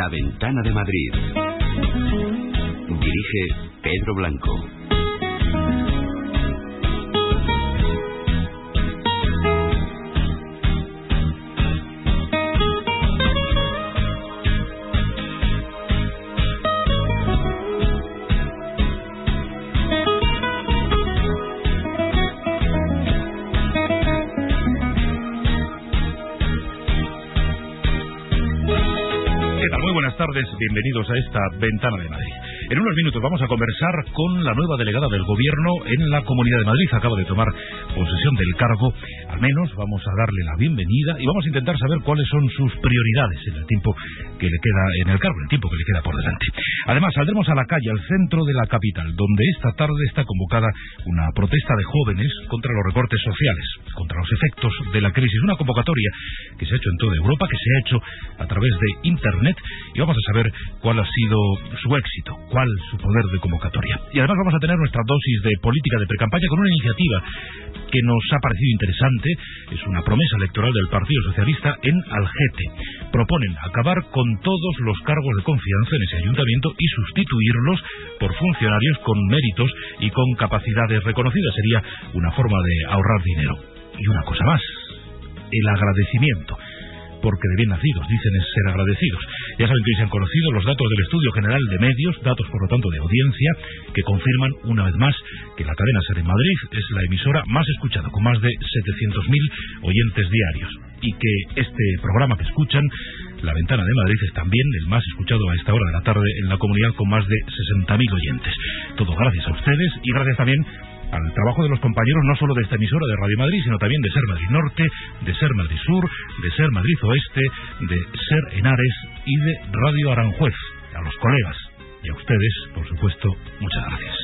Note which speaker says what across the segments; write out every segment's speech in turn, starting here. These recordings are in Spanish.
Speaker 1: La Ventana de Madrid. Dirige Pedro Blanco.
Speaker 2: Buenas tardes, bienvenidos a esta Ventana de Madrid. En unos minutos vamos a conversar con la nueva delegada del Gobierno en la Comunidad de Madrid. Acaba de tomar posesión del cargo. Al menos vamos a darle la bienvenida y vamos a intentar saber cuáles son sus prioridades en el tiempo que le queda en el cargo, el tiempo que le queda por delante. Además, saldremos a la calle, al centro de la capital, donde esta tarde está convocada una protesta de jóvenes contra los recortes sociales, contra los efectos de la crisis. Una convocatoria que se ha hecho en toda Europa, que se ha hecho a través de Internet, y vamos a saber cuál ha sido su éxito, cuál su poder de convocatoria. Y además vamos a tener nuestra dosis de política de precampaña con una iniciativa que nos ha parecido interesante. Es una promesa electoral del Partido Socialista en Algete. Proponen acabar con todos los cargos de confianza en ese ayuntamiento y sustituirlos por funcionarios con méritos y con capacidades reconocidas. Sería una forma de ahorrar dinero. Y una cosa más, el agradecimiento. Porque de bien nacidos, dicen, es ser agradecidos. Ya saben que hoy se han conocido los datos del Estudio General de Medios, datos por lo tanto de audiencia, que confirman una vez más que la cadena SER en Madrid es la emisora más escuchada, con más de 700.000 oyentes diarios. Y que este programa que escuchan, La Ventana de Madrid, es también el más escuchado a esta hora de la tarde en la comunidad, con más de 60.000 oyentes. Todo gracias a ustedes y gracias también al trabajo de los compañeros, no solo de esta emisora de Radio Madrid, sino también de SER Madrid Norte, de SER Madrid Sur, de SER Madrid Oeste, de SER Henares y de Radio Aranjuez. A los colegas y a ustedes, por supuesto, muchas gracias.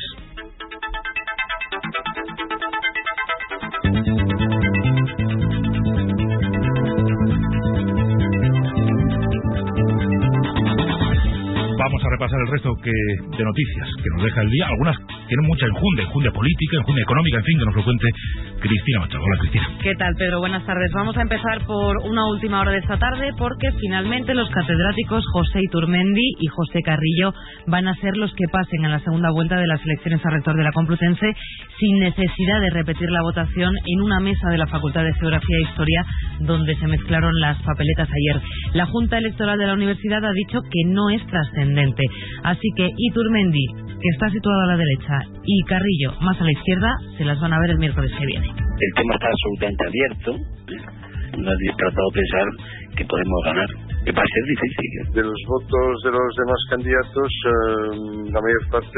Speaker 2: Vamos a repasar el resto de noticias que nos deja el día. Algunas tienen mucha enjundia política, enjundia económica, en fin, que nos lo cuente Cristina Machado. Hola, Cristina.
Speaker 3: ¿Qué tal, Pedro? Buenas tardes. Vamos a empezar por una última hora de esta tarde, porque finalmente los catedráticos José Iturmendi y José Carrillo van a ser los que pasen a la segunda vuelta de las elecciones a rector de la Complutense, sin necesidad de repetir la votación en una mesa de la Facultad de Geografía e Historia, donde se mezclaron las papeletas ayer. La Junta Electoral de la Universidad ha dicho que no es trascendente. Así que Iturmendi, que está situado a la derecha, y Carrillo, más a la izquierda, se las van a ver el miércoles que viene.
Speaker 4: El tema está absolutamente abierto. Nadie ha tratado de pensar que podemos ganar. Que va a ser difícil.
Speaker 5: De los votos de los demás candidatos, la mayor parte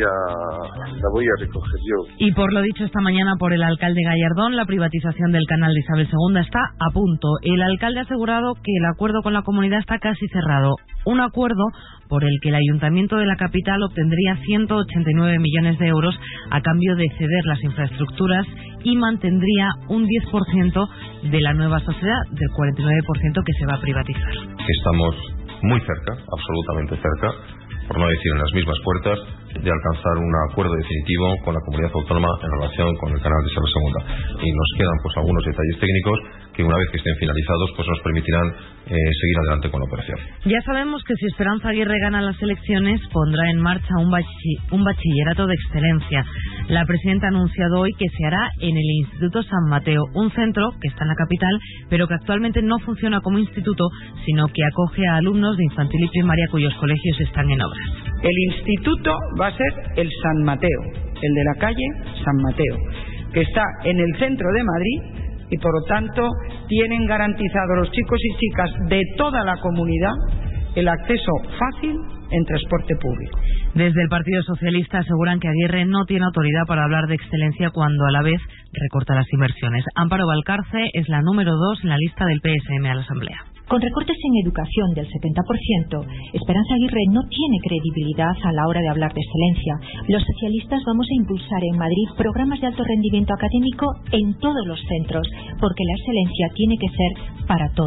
Speaker 5: la voy a recoger yo.
Speaker 3: Y por lo dicho esta mañana por el alcalde Gallardón, la privatización del canal de Isabel II está a punto. El alcalde ha asegurado que el acuerdo con la comunidad está casi cerrado. Un acuerdo por el que el Ayuntamiento de la capital obtendría 189 millones de euros a cambio de ceder las infraestructuras y mantendría un 10% de la nueva sociedad, del 49% que se va a privatizar.
Speaker 6: Estamos muy cerca, absolutamente cerca, por no decir en las mismas puertas, de alcanzar un acuerdo definitivo con la comunidad autónoma en relación con el canal de Isabel II. Y nos quedan algunos detalles técnicos que, una vez que estén finalizados, nos permitirán seguir adelante con la operación.
Speaker 3: Ya sabemos que si Esperanza Aguirre gana las elecciones, pondrá en marcha un bachillerato de excelencia. La presidenta ha anunciado hoy que se hará en el Instituto San Mateo, un centro que está en la capital, pero que actualmente no funciona como instituto, sino que acoge a alumnos de infantil y primaria cuyos colegios están en obras.
Speaker 7: El instituto va a ser el San Mateo, el de la calle San Mateo, que está en el centro de Madrid, y por lo tanto tienen garantizado los chicos y chicas de toda la comunidad el acceso fácil en transporte público.
Speaker 3: Desde el Partido Socialista aseguran que Aguirre no tiene autoridad para hablar de excelencia cuando a la vez recorta las inversiones. Amparo Valcarce es la número 2 en la lista del PSM a la Asamblea.
Speaker 8: Con recortes en educación del 70%, Esperanza Aguirre no tiene credibilidad a la hora de hablar de excelencia. Los socialistas vamos a impulsar en Madrid programas de alto rendimiento académico en todos los centros, porque la excelencia tiene que ser para todos.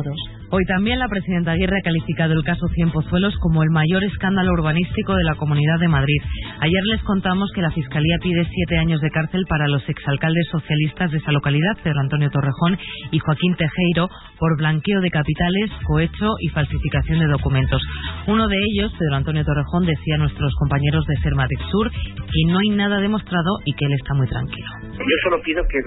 Speaker 3: Hoy también la presidenta Aguirre ha calificado el caso Cienpozuelos como el mayor escándalo urbanístico de la Comunidad de Madrid. Ayer les contamos que la Fiscalía pide 7 años de cárcel para los exalcaldes socialistas de esa localidad, Pedro Antonio Torrejón y Joaquín Tejero, por blanqueo de capitales, cohecho y falsificación de documentos. Uno de ellos, Pedro Antonio Torrejón, decía a nuestros compañeros de Ser Madrid Sur que no hay nada demostrado y que él está muy tranquilo.
Speaker 9: Yo solo pido que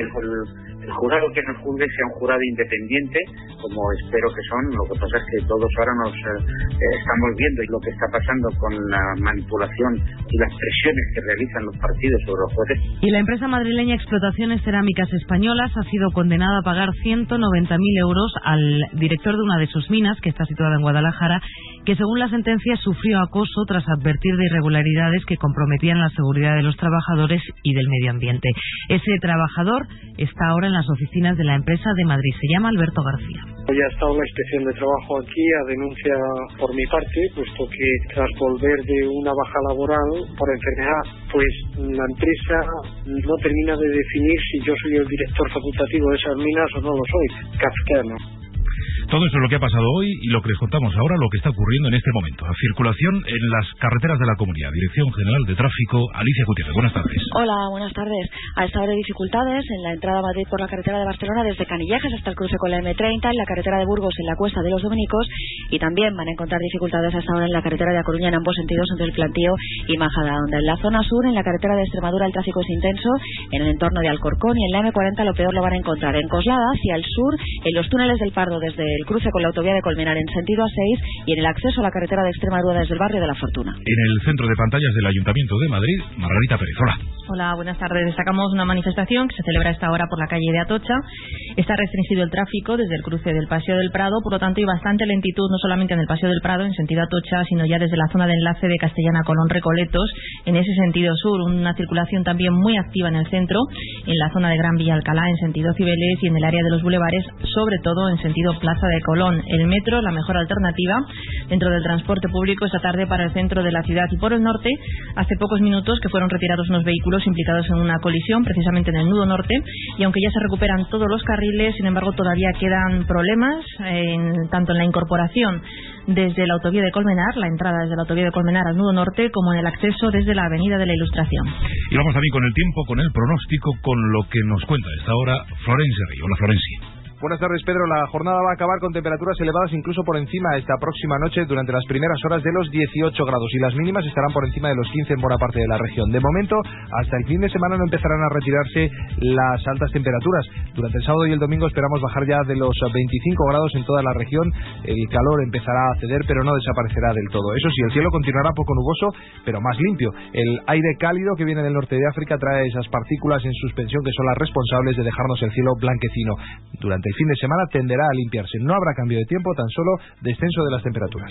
Speaker 9: el jurado que nos juzgue sea un jurado independiente, como espero que son. Lo que pasa es que todos ahora nos estamos viendo y lo que está pasando con la manipulación y las presiones que realizan los partidos sobre los jueces.
Speaker 3: Y la empresa madrileña Explotaciones Cerámicas Españolas ha sido condenada a pagar 190.000 euros al director de una de sus minas, que está situada en Guadalajara, que según la sentencia sufrió acoso tras advertir de irregularidades que comprometían la seguridad de los trabajadores y del medio ambiente. Ese trabajador está ahora en las oficinas de la empresa de Madrid. Se llama Alberto García.
Speaker 10: Hoy ha estado la inspección de trabajo aquí a denuncia por mi parte, puesto que tras volver de una baja laboral por enfermedad, pues la empresa no termina de definir si yo soy el director facultativo de esas minas o no lo soy. Kafkiano.
Speaker 2: Todo eso es lo que ha pasado hoy y lo que les contamos ahora, lo que está ocurriendo en este momento. La circulación en las carreteras de la comunidad. Dirección General de Tráfico, Alicia Gutiérrez. Buenas tardes.
Speaker 11: Hola, buenas tardes. A esta hora hay dificultades en la entrada a Madrid por la carretera de Barcelona desde Canillejas hasta el cruce con la M30, en la carretera de Burgos en la Cuesta de los Dominicos, y también van a encontrar dificultades a esta hora en la carretera de A Coruña en ambos sentidos entre el Plantío y Majadahonda. En la zona sur, en la carretera de Extremadura, el tráfico es intenso en el entorno de Alcorcón, y en la M40 lo peor lo van a encontrar en Coslada hacia el sur, en los túneles del Pardo desde el cruce con la autovía de Colmenar en sentido A6 y en el acceso a la carretera de Extremadura desde el barrio de La Fortuna.
Speaker 2: En el centro de pantallas del Ayuntamiento de Madrid, Margarita Pérez. Hola.
Speaker 12: Hola, buenas tardes. Destacamos una manifestación que se celebra a esta hora por la calle de Atocha. Está restringido el tráfico desde el cruce del Paseo del Prado, por lo tanto hay bastante lentitud no solamente en el Paseo del Prado en sentido Atocha, sino ya desde la zona de enlace de Castellana Colón Recoletos en ese sentido sur. Una circulación también muy activa en el centro, en la zona de Gran Vía Alcalá en sentido Cibeles y en el área de los bulevares, sobre todo en sentido Plaza de Colón. El metro, la mejor alternativa dentro del transporte público esta tarde para el centro de la ciudad. Y por el norte, hace pocos minutos que fueron retirados unos vehículos implicados en una colisión precisamente en el nudo norte, y aunque ya se recuperan todos los carriles, sin embargo todavía quedan problemas tanto en la incorporación desde la autovía de Colmenar, la entrada desde la autovía de Colmenar al nudo norte, como en el acceso desde la avenida de la Ilustración.
Speaker 2: Y vamos también con el tiempo, con el pronóstico, con lo que nos cuenta a esta hora Florencia Río. Hola, Florencia.
Speaker 13: Buenas tardes, Pedro. La jornada va a acabar con temperaturas elevadas incluso por encima esta próxima noche durante las primeras horas de los 18 grados y las mínimas estarán por encima de los 15 en buena parte de la región. De momento, hasta el fin de semana no empezarán a retirarse las altas temperaturas. Durante el sábado y el domingo esperamos bajar ya de los 25 grados en toda la región. El calor empezará a ceder, pero no desaparecerá del todo. Eso sí, el cielo continuará poco nuboso, pero más limpio. El aire cálido que viene del norte de África trae esas partículas en suspensión que son las responsables de dejarnos el cielo blanquecino. Durante el fin de semana tenderá a limpiarse. No habrá cambio de tiempo, tan solo descenso de las temperaturas.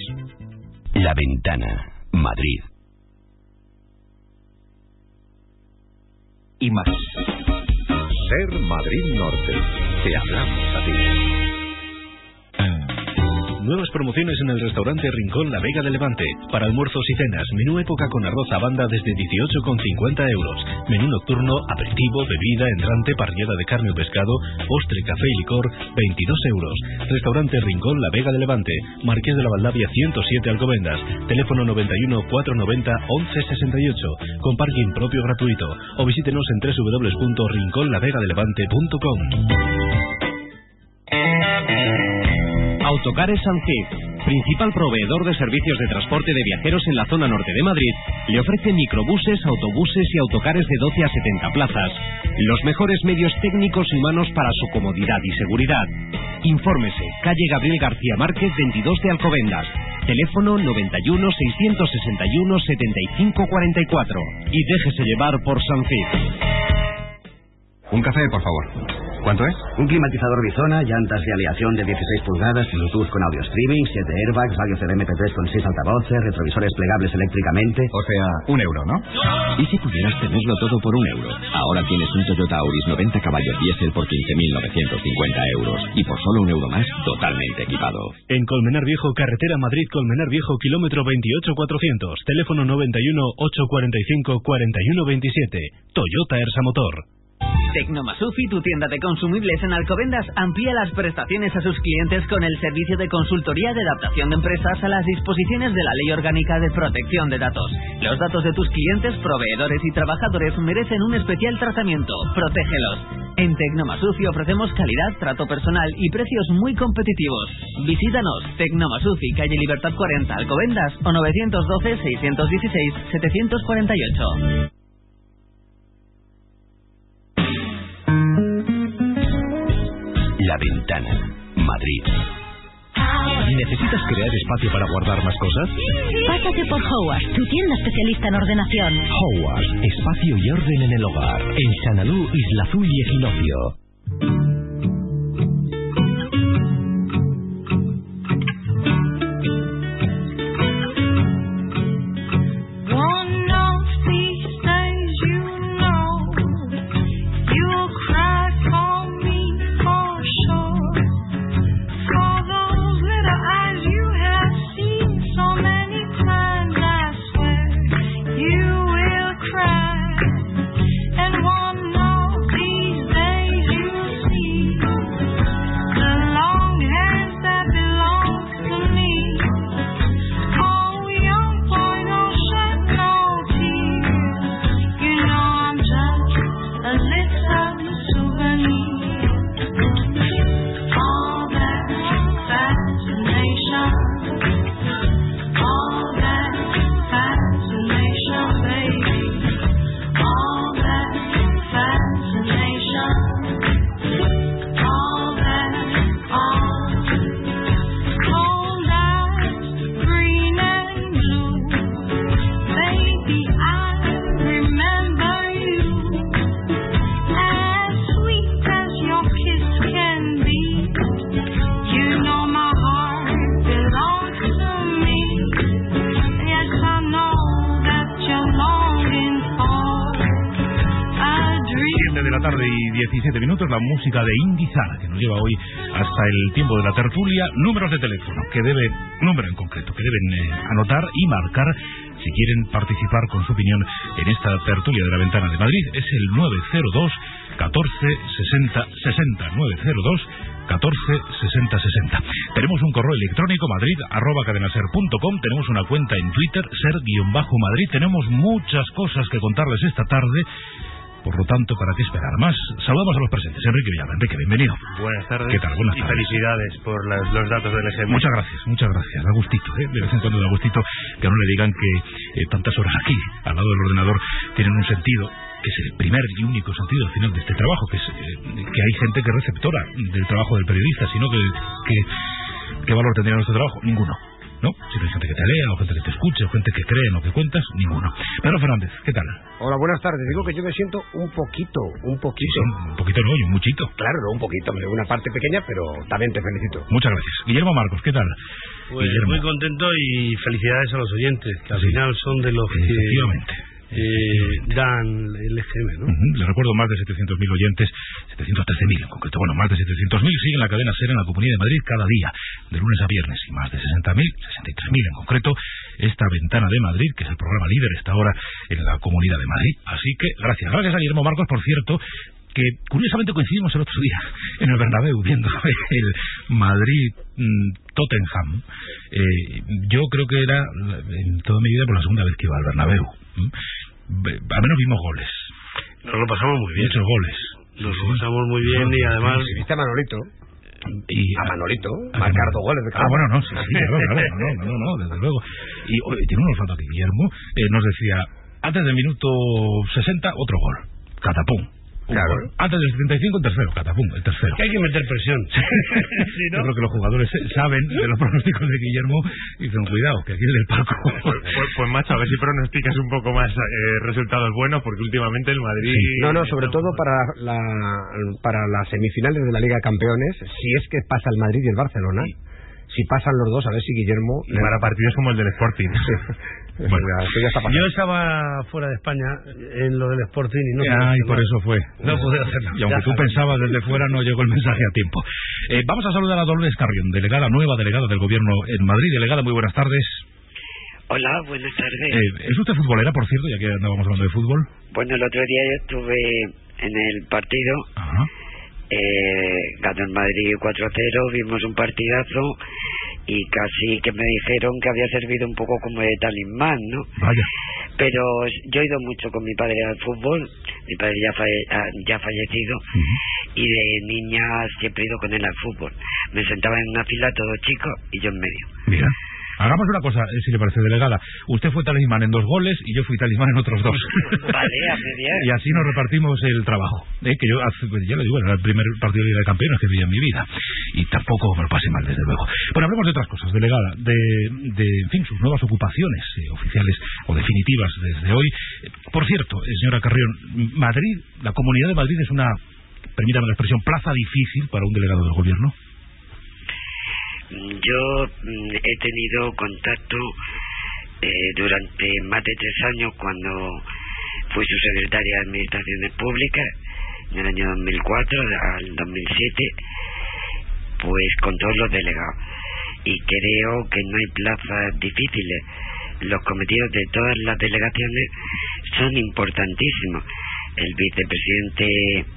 Speaker 1: La Ventana, Madrid.
Speaker 14: Y más. Ser Madrid Norte. Te hablamos a ti.
Speaker 15: Nuevas promociones en el restaurante Rincón La Vega de Levante. Para almuerzos y cenas, menú época con arroz a banda desde 18,50 euros. Menú nocturno, aperitivo, bebida, entrante, parrillada de carne o pescado, postre, café y licor, 22 euros. Restaurante Rincón La Vega de Levante. Marqués de la Valdavia 107 Alcobendas. Teléfono 91 490 1168. Con parking propio gratuito. O visítenos en www.rinconlavegadelevante.com.
Speaker 16: Autocares Sancid, principal proveedor de servicios de transporte de viajeros en la zona norte de Madrid, le ofrece microbuses, autobuses y autocares de 12 a 70 plazas. Los mejores medios técnicos y humanos para su comodidad y seguridad. Infórmese, calle Gabriel García Márquez 22 de Alcobendas. Teléfono 91 661 75 44. Y déjese llevar por Sancid.
Speaker 17: Un café, por favor. ¿Cuánto es? Un climatizador Bizona, llantas de aleación de 16 pulgadas, Bluetooth con audio streaming, 7 airbags, radio CD-MP3 con 6 altavoces, retrovisores plegables eléctricamente.
Speaker 18: O sea, €1, ¿no?
Speaker 16: ¿Y si pudieras tenerlo todo por €1? Ahora tienes un Toyota Auris 90 caballos diésel por 15.950 euros. Y por solo €1 más, totalmente equipado.
Speaker 15: En Colmenar Viejo, carretera Madrid-Colmenar Viejo, kilómetro 28400. Teléfono 91 845 4127. Toyota Ersa Motor.
Speaker 18: Tecnomasufi, tu tienda de consumibles en Alcobendas, amplía las prestaciones a sus clientes con el servicio de consultoría de adaptación de empresas a las disposiciones de la Ley Orgánica de Protección de Datos. Los datos de tus clientes, proveedores y trabajadores merecen un especial tratamiento. Protégelos. En Tecnomasufi ofrecemos calidad, trato personal y precios muy competitivos. Visítanos, Tecnomasufi, calle Libertad 40, Alcobendas, o 912-616-748.
Speaker 1: La Ventana, Madrid.
Speaker 15: ¿Necesitas crear espacio para guardar más cosas?
Speaker 19: Pásate por Howard, tu tienda especialista en ordenación.
Speaker 15: Howard, espacio y orden en el hogar. En Sanalú, Isla Azul y Equinoccio.
Speaker 2: La música de Indizana, que nos lleva hoy hasta el tiempo de la tertulia. Números de teléfono, número en concreto, que deben anotar y marcar si quieren participar con su opinión en esta tertulia de la Ventana de Madrid. Es el 902 14 60 60, 902 14 60 60. Tenemos un correo electrónico, madrid@cadenaser.com. Tenemos una cuenta en Twitter, ser_Madrid. Tenemos muchas cosas que contarles esta tarde. Por lo tanto, ¿para qué esperar más? Saludamos a los presentes. Enrique Villalba. Enrique, bienvenido.
Speaker 20: Buenas tardes.
Speaker 2: ¿Qué tal? Buenas
Speaker 20: y
Speaker 2: tardes.
Speaker 20: Felicidades por los datos del EGM.
Speaker 2: Muchas gracias. Da gustito, de vez en cuando da gustito que no le digan que tantas horas aquí, al lado del ordenador, tienen un sentido, que es el primer y único sentido al final de este trabajo, que es que hay gente que es receptora del trabajo del periodista, sino ¿qué valor tendría nuestro trabajo? Ninguno. ¿No? Si hay gente que te lea, o gente que te escuche, o gente que cree en lo que cuentas, ninguno. Pedro Fernández, ¿qué tal?
Speaker 21: Hola, buenas tardes. Digo que yo me siento un poquito.
Speaker 2: Sí, un poquito no, y un muchito.
Speaker 21: Claro, no, un poquito, una parte pequeña, pero también te felicito.
Speaker 2: Muchas gracias. Guillermo Marcos, ¿qué tal?
Speaker 20: Pues Guillermo. Muy contento y felicidades a los oyentes, que al final son de los que dan el EGM, ¿no?
Speaker 2: Les recuerdo, más de 700.000 oyentes, 713.000 en concreto, más de 700.000 siguen la cadena SER en la Comunidad de Madrid cada día, de lunes a viernes, y más de 60.000, 63.000 en concreto, esta Ventana de Madrid, que es el programa líder, está ahora en la Comunidad de Madrid. Así que, gracias a Guillermo Marcos, por cierto, que curiosamente coincidimos el otro día en el Bernabéu viendo el Madrid-Tottenham. Yo creo que era, en toda mi vida, por la segunda vez que iba al Bernabéu. Al menos vimos goles.
Speaker 20: Nos lo pasamos muy bien.
Speaker 2: Muchos goles.
Speaker 20: Nos lo pasamos muy bien y además...
Speaker 21: Si viste a Manolito...
Speaker 2: A
Speaker 21: Manolito, marcar 2 goles de cada
Speaker 2: bueno, no, sí, claro, desde luego. Y tiene un olfato aquí, Guillermo, nos decía, antes del minuto 60, otro gol, catapum.
Speaker 21: Claro.
Speaker 2: Antes del 75, el tercero, catapum, el tercero.
Speaker 20: Que hay que meter presión.
Speaker 2: ¿Sí, no? Yo creo que los jugadores saben de los pronósticos de Guillermo y dicen, cuidado, que aquí es del palco.
Speaker 22: Pues macho, a ver si pronosticas un poco más resultados buenos, porque últimamente el Madrid...
Speaker 21: Sí. No, sobre todo para las semifinales de la Liga de Campeones, si es que pasa el Madrid y el Barcelona... Sí. Si pasan los dos, a ver si Guillermo...
Speaker 22: Y para partidos como el del Sporting.
Speaker 21: Bueno, ya está pasando.
Speaker 20: Yo estaba fuera de España en lo del Sporting y no...
Speaker 2: Y por eso fue.
Speaker 20: No pude hacerlo.
Speaker 2: Y aunque tú pensabas desde fuera, no llegó el mensaje a tiempo. Vamos a saludar a Dolores Carrión, nueva delegada del Gobierno en Madrid. Delegada, muy buenas tardes.
Speaker 23: Hola, buenas tardes.
Speaker 2: ¿Es usted futbolera, por cierto, ya que andábamos hablando de fútbol?
Speaker 23: Bueno, el otro día yo estuve
Speaker 4: en el partido. Ganó el Madrid 4-0, vimos un partidazo y casi que me dijeron que había servido un poco como de talismán, ¿no?
Speaker 2: Vaya.
Speaker 4: Pero yo he ido mucho con mi padre al fútbol, mi padre ya fallecido, y de niña siempre he ido con él al fútbol. Me sentaba en una fila, todo chico, y yo en medio.
Speaker 2: Mira. Hagamos una cosa, si le parece, delegada. Usted fue talismán en 2 goles y yo fui talismán en otros 2.
Speaker 4: Vale, hace bien.
Speaker 2: Y así nos repartimos el trabajo. Que yo, ya le digo, era el primer partido de Liga de Campeones que vi en mi vida. Y tampoco me lo pasé mal, desde luego. Bueno, hablemos de otras cosas, delegada. De en fin, sus nuevas ocupaciones oficiales o definitivas desde hoy. Por cierto, señora Carrión, Madrid, la Comunidad de Madrid es una, permítame la expresión, plaza difícil para un delegado del gobierno.
Speaker 4: Yo he tenido contacto durante más de 3 años cuando fui su secretaria de Administraciones Públicas, en el año 2004 al 2007, pues con todos los delegados. Y creo que no hay plazas difíciles. Los cometidos de todas las delegaciones son importantísimos. El vicepresidente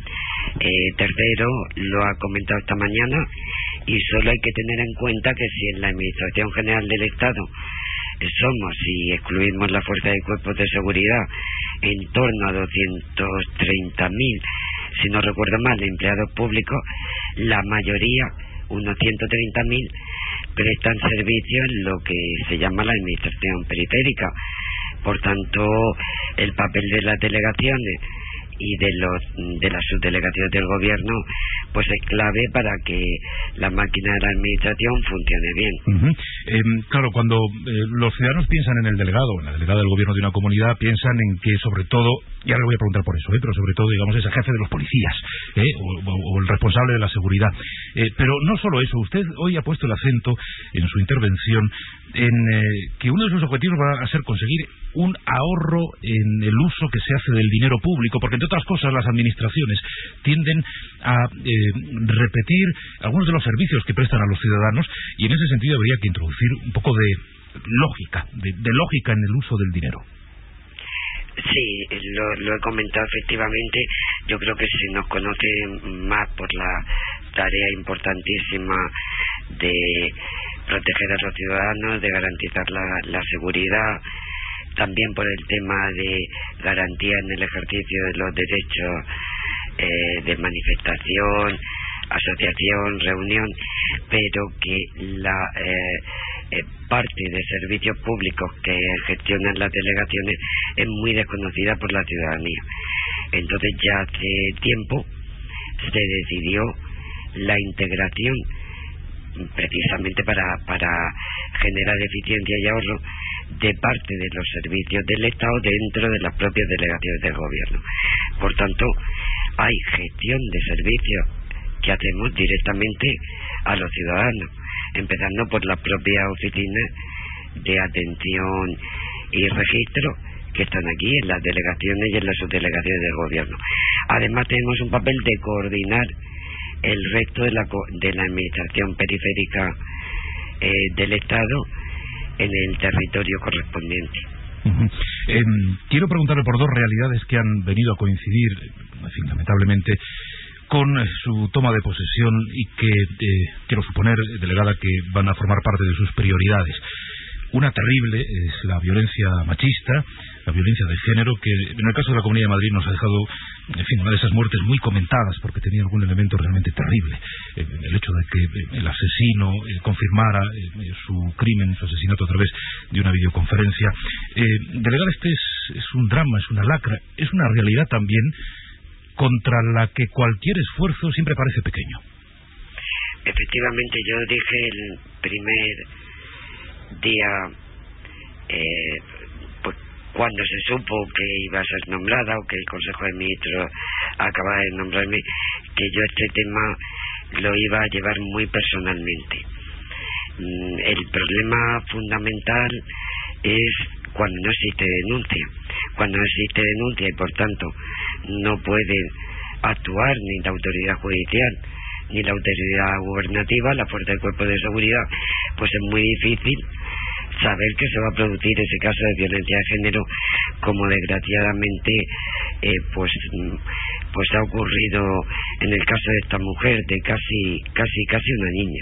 Speaker 4: tercero lo ha comentado esta mañana, y solo hay que tener en cuenta que si en la Administración General del Estado somos, si excluimos la fuerza de cuerpos de seguridad, en torno a 230.000, si no recuerdo mal, empleados públicos, la mayoría, unos 130.000, prestan servicio en lo que se llama la Administración Periférica. Por tanto, el papel de las delegaciones y de las subdelegaciones del gobierno pues es clave para que la máquina de la administración funcione bien.
Speaker 2: Claro, cuando los ciudadanos piensan en el delegado, en la delegada del gobierno de una comunidad, piensan en que sobre todo, y ahora le voy a preguntar por eso, pero sobre todo, digamos, es el jefe de los policías, o el responsable de la seguridad. Pero no solo eso, usted hoy ha puesto el acento en su intervención en que uno de sus objetivos va a ser conseguir un ahorro en el uso que se hace del dinero público, porque entre otras cosas las administraciones tienden a repetir algunos de los servicios que prestan a los ciudadanos, y en ese sentido habría que introducir un poco de lógica, de lógica en el uso del dinero.
Speaker 4: Sí, lo he comentado efectivamente. Yo creo que se nos conoce más por la tarea importantísima de proteger a los ciudadanos, de garantizar la seguridad, también por el tema de garantía en el ejercicio de los derechos de manifestación, asociación, reunión, pero que la parte de servicios públicos que gestionan las delegaciones es muy desconocida por la ciudadanía. Entonces ya hace tiempo se decidió la integración precisamente para generar eficiencia y ahorro de parte de los servicios del Estado dentro de las propias delegaciones del gobierno. Por tanto, hay gestión de servicios que hacemos directamente a los ciudadanos, empezando por las propias oficinas de atención y registro que están aquí en las delegaciones y en las subdelegaciones del gobierno. Además tenemos un papel de coordinar el resto de la administración periférica del Estado en el territorio correspondiente.
Speaker 2: Quiero preguntarle por 2 realidades que han venido a coincidir, en fin, lamentablemente, con su toma de posesión y que quiero suponer, delegada, que van a formar parte de sus prioridades. Una terrible es la violencia machista, la violencia de género, que en el caso de la Comunidad de Madrid nos ha dejado, en fin, una de esas muertes muy comentadas porque tenía algún elemento realmente terrible. El hecho de que el asesino confirmara su crimen, su asesinato a través de una videoconferencia. Delegada, este es un drama, es una lacra, es una realidad también contra la que cualquier esfuerzo siempre parece pequeño.
Speaker 4: Efectivamente, yo dije el primer día, pues cuando se supo que iba a ser nombrada o que el Consejo de Ministros acababa de nombrarme, que yo este tema lo iba a llevar muy personalmente. El problema fundamental es cuando no existe denuncia. Cuando no existe denuncia y por tanto no pueden actuar ni la autoridad judicial ni la autoridad gubernativa, la fuerza del cuerpo de seguridad, pues es muy difícil saber que se va a producir ese caso de violencia de género, como desgraciadamente pues pues ha ocurrido en el caso de esta mujer de casi una niña.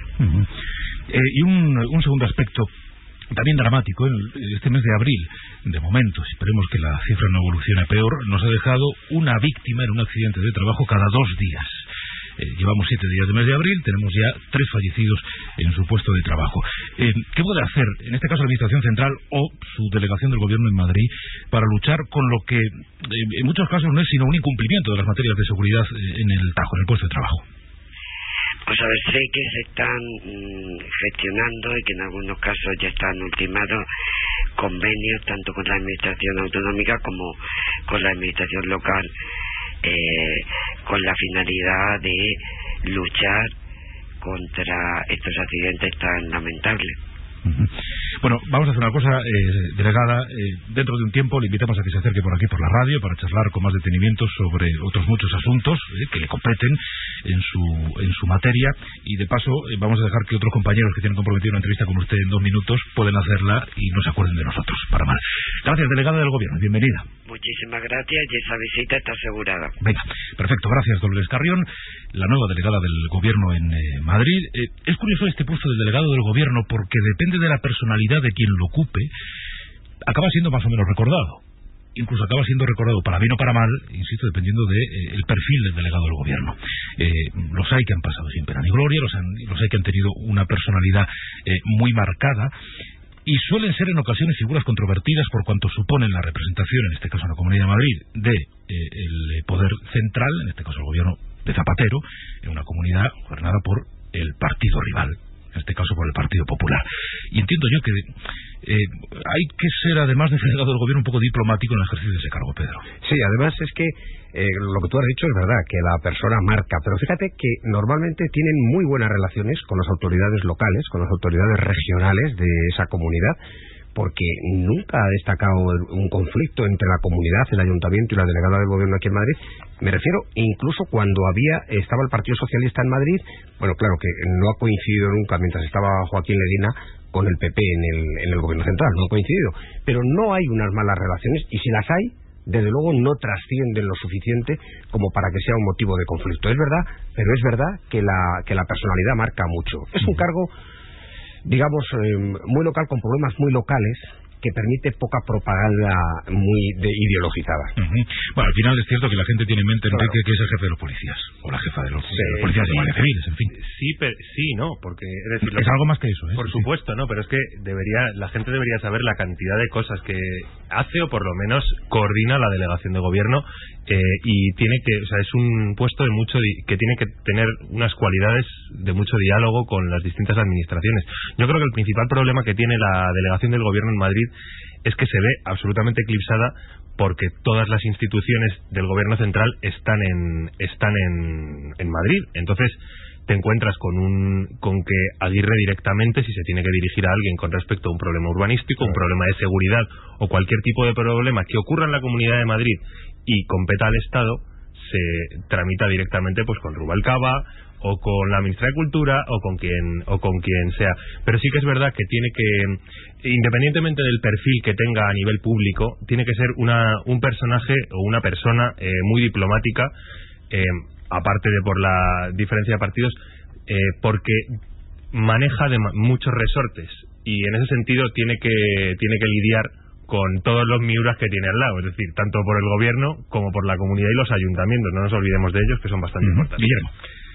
Speaker 2: Y un segundo aspecto también dramático, este mes de abril, de momento, esperemos que la cifra no evolucione peor, nos ha dejado una víctima en un accidente de trabajo cada 2 días. Llevamos 7 días de mes de abril, tenemos ya 3 fallecidos en su puesto de trabajo. ¿Qué puede hacer, en este caso la Administración Central o su delegación del Gobierno en Madrid, para luchar con lo que en muchos casos no es sino un incumplimiento de las materias de seguridad en el Tajo, en el puesto de trabajo?
Speaker 4: Pues a ver, sé que se están gestionando y que en algunos casos ya están ultimados convenios tanto con la Administración Autonómica como con la Administración local, con la finalidad de luchar contra estos accidentes tan lamentables.
Speaker 2: Bueno, vamos a hacer una cosa, delegada, dentro de un tiempo le invitamos a que se acerque por aquí por la radio para charlar con más detenimiento sobre otros muchos asuntos que le competen en su materia, y de paso vamos a dejar que otros compañeros que tienen comprometido una entrevista con usted en 2 minutos pueden hacerla y no se acuerden de nosotros, para mal. Gracias, delegada del Gobierno, bienvenida.
Speaker 4: Muchísimas gracias, y esa visita está asegurada.
Speaker 2: Venga, perfecto, gracias, Dolores Carrión, la nueva delegada del Gobierno en Madrid. Es curioso este puesto del delegado del Gobierno porque depende de la personalidad de quien lo ocupe, acaba siendo más o menos recordado. Incluso acaba siendo recordado para bien o para mal, insisto, dependiendo del perfil del delegado del Gobierno. Los hay que han pasado sin pena ni gloria, los hay que han tenido una personalidad muy marcada, y suelen ser en ocasiones figuras controvertidas por cuanto suponen la representación, en este caso en la Comunidad de Madrid, del poder central, en este caso el Gobierno de Zapatero, en una comunidad gobernada por el partido rival, en este caso por el Partido Popular. Y entiendo yo que hay que ser, además de delegado del Gobierno, un poco diplomático en el ejercicio de ese cargo, Pedro.
Speaker 21: Sí, además es que lo que tú has dicho es verdad, que la persona marca, pero fíjate que normalmente tienen muy buenas relaciones con las autoridades locales, con las autoridades regionales de esa comunidad, porque nunca ha destacado un conflicto entre la comunidad, el ayuntamiento y la delegada del Gobierno aquí en Madrid. Me refiero incluso cuando estaba el Partido Socialista en Madrid. Bueno, claro que no ha coincidido nunca mientras estaba Joaquín Ledina con el PP en el Gobierno Central, no ha coincidido, pero no hay unas malas relaciones, y si las hay, desde luego no trascienden lo suficiente como para que sea un motivo de conflicto. Es verdad, pero es verdad que la personalidad marca mucho. Es un cargo, digamos, muy local, con problemas muy locales, que permite poca propaganda muy ideologizada.
Speaker 2: Bueno, al final es cierto que la gente tiene en mente, Enrique, que es el jefe de los policías, o la jefa de los policías de guardia civiles, en fin.
Speaker 22: Sí, no, porque es decir,
Speaker 2: es algo más que eso,
Speaker 22: por supuesto, no, pero es que la gente debería saber la cantidad de cosas que hace, o por lo menos coordina la delegación de Gobierno, y tiene que, o sea, es un puesto de que tiene que tener unas cualidades de mucho diálogo con las distintas administraciones. Yo creo que el principal problema que tiene la delegación del Gobierno en Madrid es que se ve absolutamente eclipsada porque todas las instituciones del Gobierno central están en Madrid. Entonces te encuentras con que Aguirre directamente, si se tiene que dirigir a alguien con respecto a un problema urbanístico, un problema de seguridad o cualquier tipo de problema que ocurra en la Comunidad de Madrid y competa al Estado, se tramita directamente pues con Rubalcaba o con la ministra de Cultura o con quien sea. Pero sí que es verdad que tiene que, independientemente del perfil que tenga a nivel público, tiene que ser un personaje o una persona muy diplomática, aparte de por la diferencia de partidos, porque maneja muchos resortes, y en ese sentido tiene que lidiar con todos los miuras que tiene al lado, es decir, tanto por el Gobierno como por la comunidad y los ayuntamientos. No nos olvidemos de ellos, que son bastante importantes.
Speaker 2: Guillermo.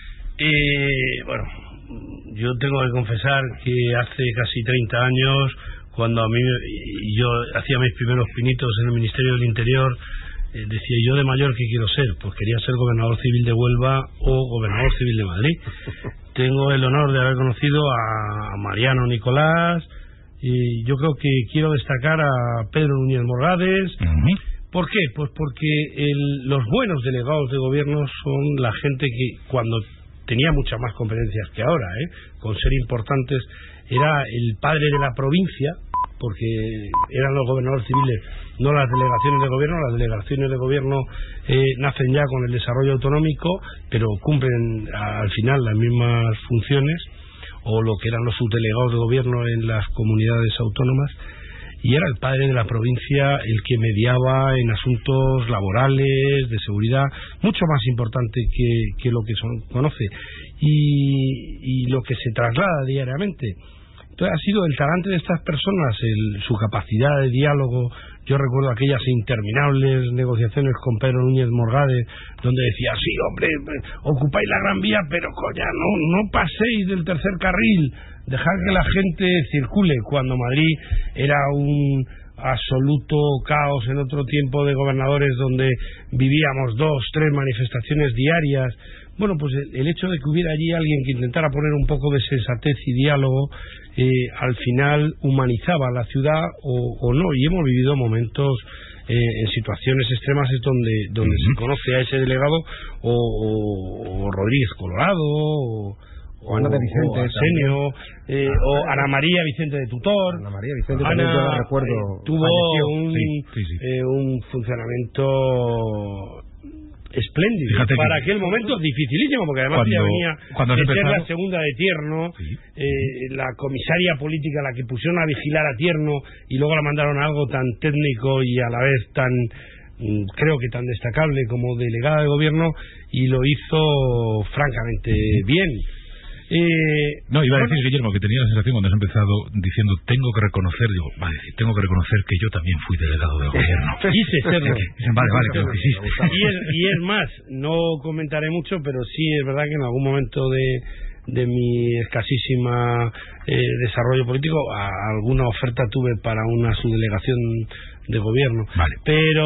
Speaker 20: Bueno, yo tengo que confesar que hace casi 30 años, cuando yo hacía mis primeros pinitos en el Ministerio del Interior, decía yo de mayor ¿qué quiero ser? Pues quería ser gobernador civil de Huelva o gobernador civil de Madrid. Tengo el honor de haber conocido a Mariano Nicolás, y yo creo que quiero destacar a Pedro Núñez Morgades. ¿Por qué? Pues porque los buenos delegados de gobierno son la gente que, cuando tenía muchas más competencias que ahora, con ser importantes, era el padre de la provincia, porque eran los gobernadores civiles, no las delegaciones de gobierno. Las delegaciones de gobierno nacen ya con el desarrollo autonómico, pero cumplen al final las mismas funciones, o lo que eran los subdelegados de gobierno en las comunidades autónomas. y era el padre de la provincia el que mediaba en asuntos laborales, de seguridad, mucho más importante que lo que conoce y lo que se traslada diariamente. Entonces ha sido el talante de estas personas, su capacidad de diálogo. Yo recuerdo aquellas interminables negociaciones con Pedro Núñez Morgade, donde decía, sí, hombre, ocupáis la Gran Vía, pero coña, no paséis del tercer carril, dejad que la gente circule, cuando Madrid era un absoluto caos en otro tiempo de gobernadores donde vivíamos 2, 3 manifestaciones diarias. Bueno, pues el hecho de que hubiera allí alguien que intentara poner un poco de sensatez y diálogo, al final humanizaba la ciudad o no, y hemos vivido momentos en situaciones extremas es donde se conoce a ese delegado o Rodríguez Colorado o Ana de Vicente, o Arsenio, o Ana María Vicente de Tutor.
Speaker 21: Ana María Vicente también, yo la recuerdo.
Speaker 20: Tuvo un funcionamiento espléndido.
Speaker 2: Fíjate
Speaker 20: para
Speaker 2: que
Speaker 20: aquel momento dificilísimo, porque además ya venía de ser la segunda de Tierno, la comisaria política a la que pusieron a vigilar a Tierno y luego la mandaron a algo tan técnico y a la vez tan, creo que tan destacable como delegada de gobierno, y lo hizo francamente bien.
Speaker 2: No, iba a decir, Guillermo, que tenía la sensación cuando has empezado diciendo tengo que reconocer que yo también fui delegado del gobierno.
Speaker 20: Quise serlo.
Speaker 2: Vale, que lo quisiste.
Speaker 20: Y es más, no comentaré mucho, pero sí es verdad que en algún momento de mi escasísima desarrollo político alguna oferta tuve para una subdelegación de gobierno.
Speaker 2: Vale.
Speaker 20: Pero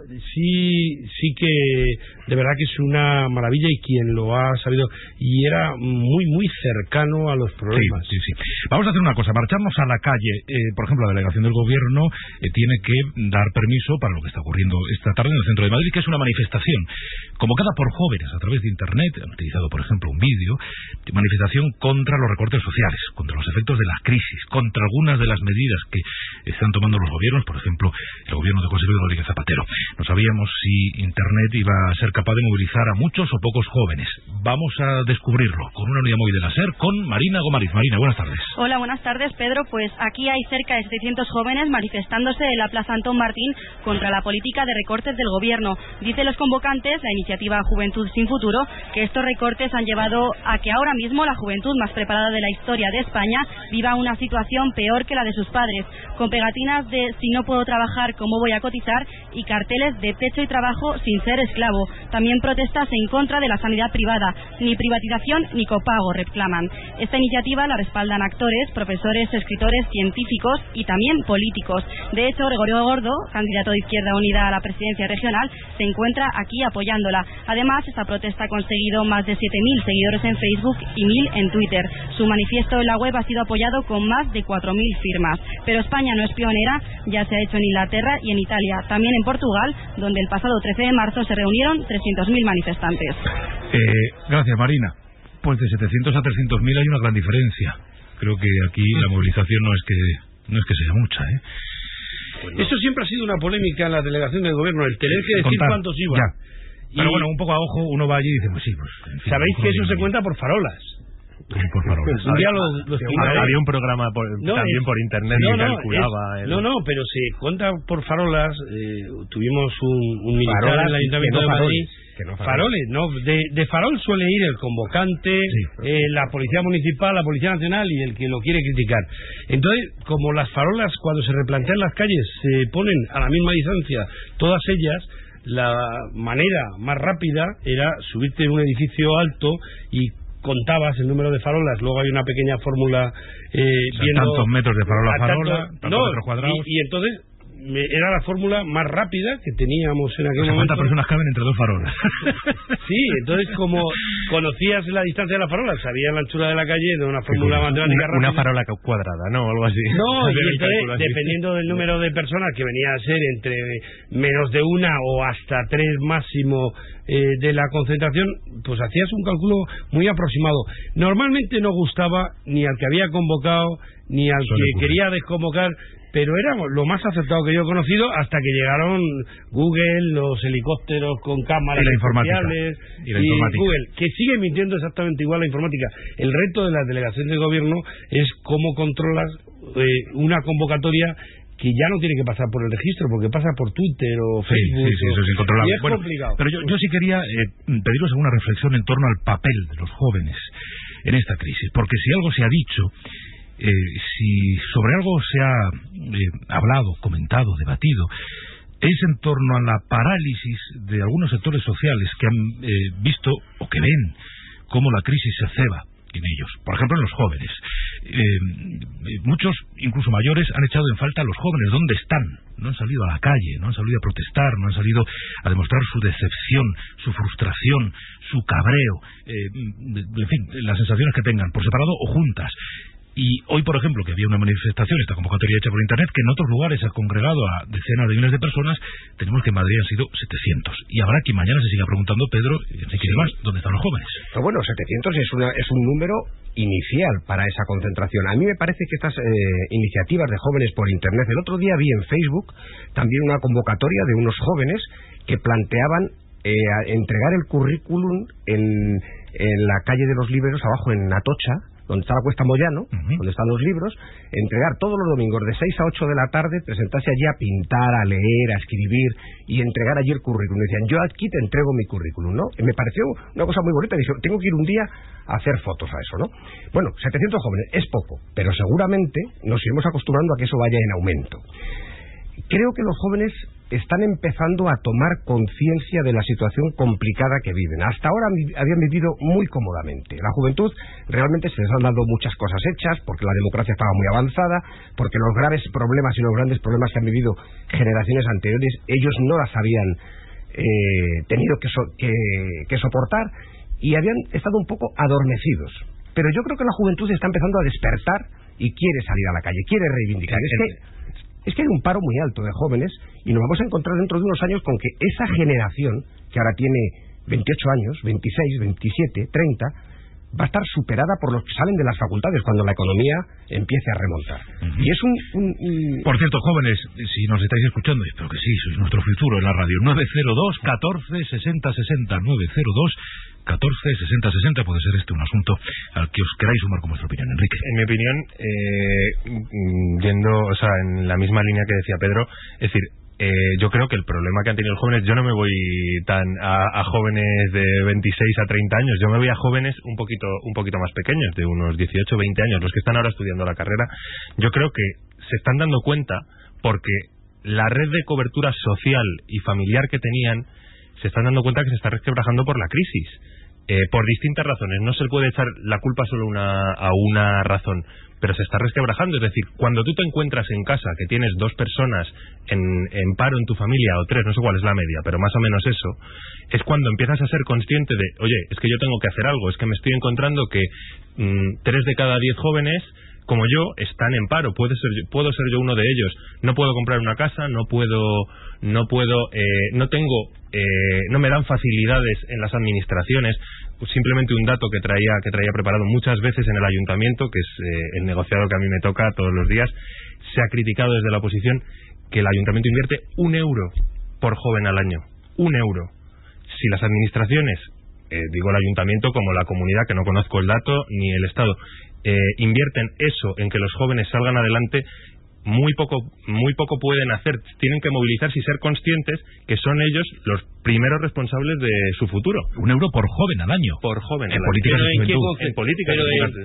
Speaker 20: sí que de verdad que es una maravilla, y quien lo ha sabido, y era muy cercano a los problemas.
Speaker 2: Sí. Vamos a hacer una cosa, marcharnos a la calle. Por ejemplo, la delegación del gobierno tiene que dar permiso para lo que está ocurriendo esta tarde en el centro de Madrid, que es una manifestación convocada por jóvenes a través de internet. Han utilizado, por ejemplo, un vídeo de manifestación contra los recortes sociales, contra los efectos de la crisis, contra algunas de las medidas que están tomando los gobiernos, por ejemplo el gobierno de José Luis Rodríguez Zapatero. No sabíamos si internet iba a ser capaz de movilizar a muchos o pocos jóvenes. Vamos a descubrirlo con una unidad móvil de la SER, con Marina Gomariz. Marina, buenas tardes.
Speaker 5: Hola, buenas tardes, Pedro. Pues aquí hay cerca de 700 jóvenes manifestándose en la Plaza Antón Martín contra la política de recortes del gobierno. Dicen los convocantes, la iniciativa Juventud sin Futuro, que estos recortes han llevado a que ahora mismo la juventud más preparada de la historia de España viva una situación peor que la de sus padres, con pegatinas de si no puedo trabajar, ¿cómo voy a cotizar?, y carteles de techo y trabajo sin ser esclavo. También protestas en contra de la sanidad privada. Ni privatización ni copago reclaman. Esta iniciativa la respaldan actores, profesores, escritores, científicos y también políticos. De hecho, Gregorio Gordo, candidato de Izquierda Unida a la presidencia regional, se encuentra aquí apoyándola. Además, esta protesta ha conseguido más de 7.000 seguidores en Facebook y 1.000 en Twitter. Su manifiesto en la web ha sido apoyado con más de 4.000 firmas. Pero España no es pionera, ya se ha hecho en Inglaterra y en Italia, también en Portugal, donde el pasado 13 de marzo se reunieron 300.000 manifestantes.
Speaker 2: Gracias, Marina. Pues de 700 a 300.000 hay una gran diferencia. Creo que aquí la movilización no es que sea mucha, ¿eh?
Speaker 20: Pues no. Eso siempre ha sido una polémica en la delegación del gobierno, el tener que decir cuántos iban.
Speaker 2: Pero bueno, un poco a ojo, uno va allí y dice, pues sí, pues... En fin,
Speaker 20: ¿sabéis que eso se cuenta por farolas?
Speaker 2: Por favor.
Speaker 20: Un día lo
Speaker 22: había un programa también por internet que calculaba.
Speaker 20: Pero se cuenta por farolas. Tuvimos un militar en el Ayuntamiento de Madrid. Faroles, no. De farol suele ir el convocante, la Policía Municipal, la Policía Nacional y el que lo quiere criticar. Entonces, como las farolas, cuando se replantean las calles, se ponen a la misma distancia, todas ellas, la manera más rápida era subirte en un edificio alto y contabas el número de farolas. Luego hay una pequeña fórmula viendo
Speaker 2: tantos metros de farola a farola, tantos metros cuadrados.
Speaker 20: Y entonces era la fórmula más rápida que teníamos en aquel momento.
Speaker 2: ¿Cuántas personas caben entre dos farolas?
Speaker 20: Sí, entonces como conocías la distancia de la farola, sabías la anchura de la calle de una fórmula matemática rápida.
Speaker 22: Una farola cuadrada, ¿no? Algo así.
Speaker 20: No, y entonces, dependiendo del número de personas, que venía a ser entre menos de una o hasta 3 máximo de la concentración, pues hacías un cálculo muy aproximado. Normalmente no gustaba ni al que había convocado ni al que quería desconvocar, pero era lo más acertado que yo he conocido, hasta que llegaron Google, los helicópteros con cámaras especiales y Google, que sigue mintiendo exactamente igual la informática. El reto de la delegación de gobierno es cómo controlas una convocatoria
Speaker 21: que ya no tiene que pasar por el registro, porque pasa por Twitter o Facebook.
Speaker 2: Sí, eso es incontrolable.
Speaker 21: Y es complicado.
Speaker 2: Pero yo sí quería pediros alguna reflexión en torno al papel de los jóvenes en esta crisis, porque si algo se ha dicho, si sobre algo se ha hablado, comentado, debatido, es en torno a la parálisis de algunos sectores sociales que han visto o que ven cómo la crisis se ceba en ellos, por ejemplo en los jóvenes. Muchos, incluso mayores, han echado en falta a los jóvenes. ¿Dónde están? No han salido a la calle, no han salido a protestar, no han salido a demostrar su decepción, su frustración, su cabreo, en fin, las sensaciones que tengan, por separado o juntas. Y hoy, por ejemplo, que había una manifestación, esta convocatoria hecha por Internet, que en otros lugares ha congregado a decenas de miles de personas, tenemos que en Madrid han sido 700. Y habrá quien mañana se siga preguntando, Pedro, si quiere más, ¿dónde están los jóvenes?
Speaker 21: Pero bueno, 700 es un número inicial para esa concentración. A mí me parece que estas iniciativas de jóvenes por Internet, el otro día vi en Facebook también una convocatoria de unos jóvenes que planteaban entregar el currículum en la calle de los Libros, abajo en Atocha, donde está la Cuesta Moyano, donde están los libros, entregar todos los domingos de 6 a 8 de la tarde, presentarse allí a pintar, a leer, a escribir y entregar allí el currículum. Decían, yo aquí te entrego mi currículum, ¿no? Y me pareció una cosa muy bonita. Dije, tengo que ir un día a hacer fotos a eso, ¿no? Bueno, 700 jóvenes es poco, pero seguramente nos iremos acostumbrando a que eso vaya en aumento. Creo que los jóvenes están empezando a tomar conciencia de la situación complicada que viven. Hasta ahora habían vivido muy cómodamente. La juventud realmente se les han dado muchas cosas hechas, porque la democracia estaba muy avanzada, porque los graves problemas y los grandes problemas que han vivido generaciones anteriores, ellos no las habían tenido que soportar, y habían estado un poco adormecidos. Pero yo creo que la juventud está empezando a despertar y quiere salir a la calle, quiere reivindicar. Es que hay un paro muy alto de jóvenes y nos vamos a encontrar dentro de unos años con que esa generación, que ahora tiene 28 años, 26, 27, 30, va a estar superada por los que salen de las facultades cuando la economía empiece a remontar. Y es
Speaker 2: Por cierto, jóvenes, si nos estáis escuchando, espero que sí, sois nuestro futuro en la radio, 902 14 60 60, 902 14 60 60, puede ser un asunto al que os queráis sumar con vuestra opinión, Enrique.
Speaker 22: En mi opinión, yendo, o sea, en la misma línea que decía Pedro, es decir, yo creo que el problema que han tenido los jóvenes, yo no me voy tan a jóvenes de 26 a 30 años, yo me voy a jóvenes un poquito más pequeños, de unos 18, 20 años, los que están ahora estudiando la carrera. Yo creo que se están dando cuenta, porque la red de cobertura social y familiar que tenían, se están dando cuenta que se está resquebrajando por la crisis, por distintas razones. No se le puede echar la culpa solo a una razón, pero se está resquebrajando. Es decir, cuando tú te encuentras en casa que tienes 2 personas en paro en tu familia, o 3, no sé cuál es la media, pero más o menos eso, es cuando empiezas a ser consciente de, oye, es que yo tengo que hacer algo, es que me estoy encontrando que 3 de cada 10 jóvenes como yo están en paro. Puedo ser yo uno de ellos. No puedo comprar una casa, no me dan facilidades en las administraciones. Simplemente un dato que traía preparado muchas veces en el ayuntamiento, que es el negociado que a mí me toca todos los días. Se ha criticado desde la oposición que el ayuntamiento invierte 1 euro por joven al año. 1 euro. Si las administraciones, digo el ayuntamiento como la comunidad, que no conozco el dato, ni el Estado, invierten eso en que los jóvenes salgan adelante, muy poco pueden hacer. Tienen que movilizarse y ser conscientes que son ellos los primeros responsables de su futuro.
Speaker 2: 1 euro por joven al año.
Speaker 22: Por joven
Speaker 2: en políticas de juventud.
Speaker 22: En políticas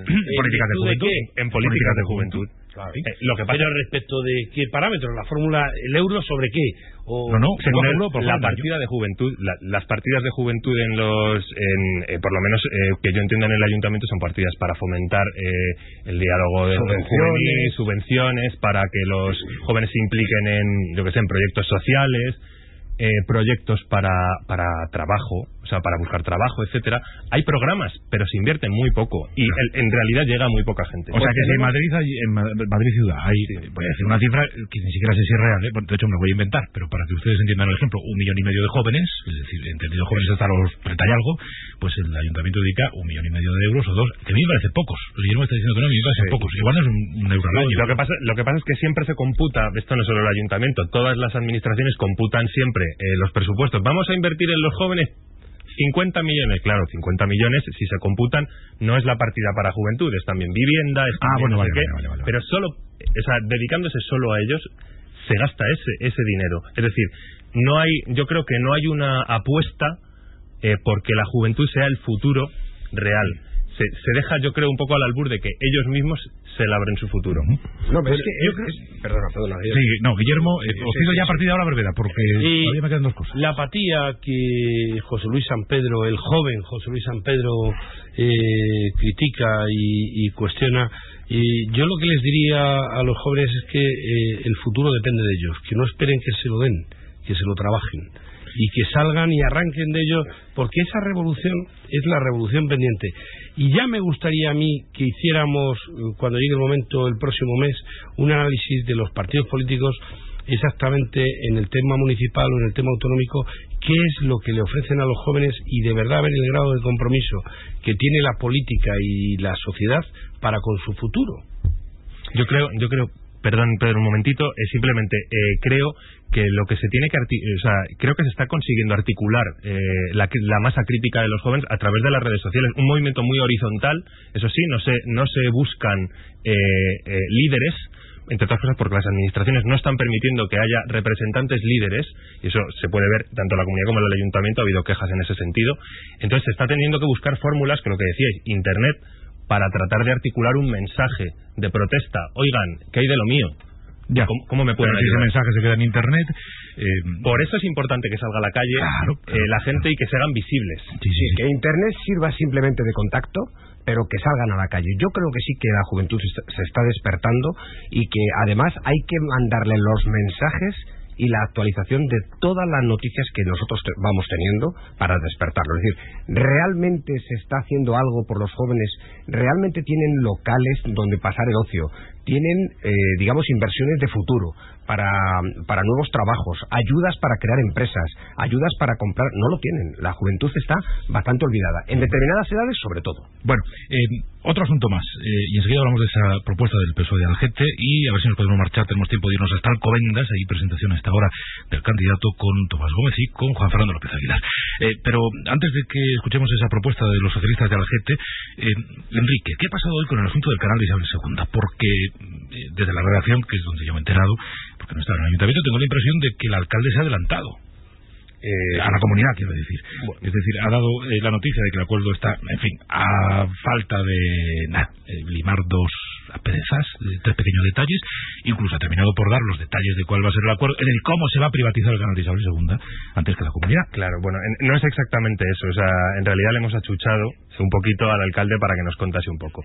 Speaker 22: de juventud.
Speaker 20: Claro. Lo que pasa respecto de qué parámetros, la fórmula, el euro sobre qué.
Speaker 22: Según la partida de juventud, las partidas de juventud por lo menos que yo entienda en el ayuntamiento, son partidas para fomentar el diálogo juvenil, subvenciones, para que los jóvenes se impliquen en proyectos sociales, proyectos para trabajo, o sea, para buscar trabajo, etcétera. Hay programas, pero se invierte muy poco y en realidad llega a muy poca gente.
Speaker 2: O sea que si en Madrid ciudad hay, voy a decir una cifra que ni siquiera sé si es real, de hecho me lo voy a inventar, pero para que ustedes entiendan el ejemplo, 1,5 millones de jóvenes, es decir, entendido jóvenes hasta los 30 y algo, pues el ayuntamiento dedica 1,5 millones de euros o 2, que a mí me parece pocos. Guillermo está diciendo que no, a mí me parece pocos, igual no es un euro al año.
Speaker 22: Lo que pasa es que siempre se computa, esto no es solo el ayuntamiento, todas las administraciones computan siempre los presupuestos. Vamos a invertir en los jóvenes 50 millones, claro, 50 millones, si se computan, no es la partida para juventud, es también vivienda, es también vale, pero solo, o sea, dedicándose solo a ellos, se gasta ese dinero. Es decir, yo creo que no hay una apuesta porque la juventud sea el futuro real. Se deja, yo creo, un poco al albur de que ellos mismos se labren su futuro.
Speaker 21: No, pero es que perdona.
Speaker 2: Sí, no, Guillermo, os pido ya a partir de ahora brevedad, porque todavía me quedan dos cosas.
Speaker 20: La apatía que José Luis San Pedro, el joven José Luis San Pedro, critica y cuestiona. Y yo lo que les diría a los jóvenes es que el futuro depende de ellos, que no esperen que se lo den, que se lo trabajen y que salgan y arranquen de ello, porque esa revolución es la revolución pendiente. Y ya me gustaría a mí que hiciéramos, cuando llegue el momento, el próximo mes, un análisis de los partidos políticos exactamente en el tema municipal o en el tema autonómico, qué es lo que le ofrecen a los jóvenes y de verdad ver el grado de compromiso que tiene la política y la sociedad para con su futuro.
Speaker 22: Yo creo, perdón Pedro, un momentito, simplemente creo que lo que se tiene que creo que se está consiguiendo articular la masa crítica de los jóvenes a través de las redes sociales, un movimiento muy horizontal. Eso sí, no se buscan líderes, entre otras cosas porque las administraciones no están permitiendo que haya representantes líderes, y eso se puede ver tanto en la comunidad como en el ayuntamiento, ha habido quejas en ese sentido. Entonces se está teniendo que buscar fórmulas, que lo que decíais, internet, para tratar de articular un mensaje de protesta. Oigan, ¿qué hay de lo mío?
Speaker 2: Ya.
Speaker 22: ¿Cómo me pueden ayudar?
Speaker 2: Ese mensaje se queda en internet.
Speaker 22: Por eso es importante que salga a la calle la gente y que se hagan visibles.
Speaker 21: Sí, que internet sirva simplemente de contacto, pero que salgan a la calle. Yo creo que sí que la juventud se está despertando y que además hay que mandarle los mensajes y la actualización de todas las noticias que nosotros vamos teniendo para despertarlo. Es decir, ¿realmente se está haciendo algo por los jóvenes? ¿Realmente tienen locales donde pasar el ocio? ¿Tienen, inversiones de futuro para nuevos trabajos? ¿Ayudas para crear empresas? ¿Ayudas para comprar? No lo tienen. La juventud está bastante olvidada. En determinadas edades, sobre todo.
Speaker 2: Bueno, otro asunto más. Y enseguida hablamos de esa propuesta del PSOE de Algete y a ver si nos podemos marchar. Tenemos tiempo de irnos hasta Alcobendas. Hay presentación a esta hora del candidato con Tomás Gómez y con Juan Fernando López Aguilar. Pero antes de que escuchemos esa propuesta de los socialistas de Algete, Enrique, ¿qué ha pasado hoy con el asunto del canal de Isabel II? Porque desde la redacción, que es donde yo me he enterado, porque no estaba en el ayuntamiento, tengo la impresión de que el alcalde se ha adelantado. A la comunidad, quiero decir. Bueno, es decir, ha dado la noticia de que el acuerdo está, en fin, a falta de limar dos asperezas, tres pequeños detalles. Incluso ha terminado por dar los detalles de cuál va a ser el acuerdo, es decir, cómo se va a privatizar el canal de Isabel II antes que la comunidad.
Speaker 22: Claro, bueno, no es exactamente eso. O sea, en realidad le hemos achuchado un poquito al alcalde para que nos contase un poco.